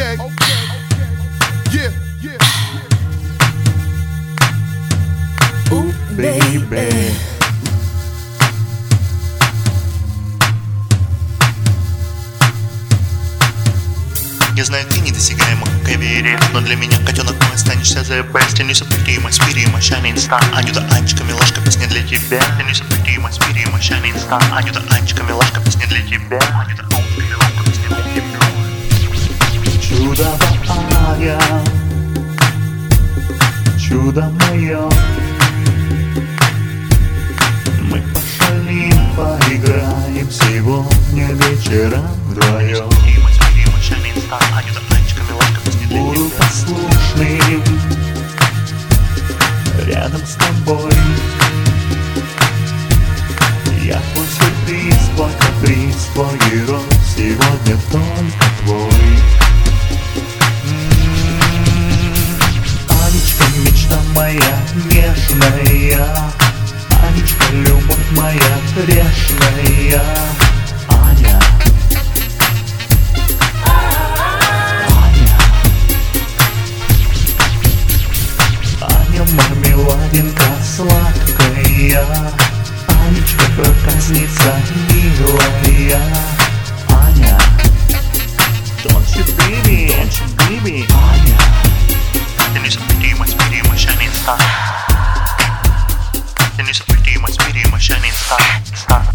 Okay. Yeah. Ooh, baby. Я знаю, ты недосягаема, как Эверест, но для меня, котенок мой, останешься the best. Я несопряжимо, спиримо, shining star. Анюта, Анечка, милашка, песня для тебя. Я несопряжимо, спиримо, shining star. Анюта, Анечка, милашка, песня для тебя. Анюта, Анечка, милашка, песня для тебя. Чудо Аня, чудо мое, мы пошалим, поиграем сегодня вечером вдвоем. Буду послушным рядом с тобой. Я твой сюрприз, твой каприз, твой герой, сегодня только твой. Анечка, мечта моя нежная, Анечка, любовь моя грешная. Аня, Аня, мармеладинка сладкая, Анечка, проказница милая. Аня, don't you baby, Аня. Я несопряжимо, спиримо, shining star. Я несопряжимо, спиримо, shining star.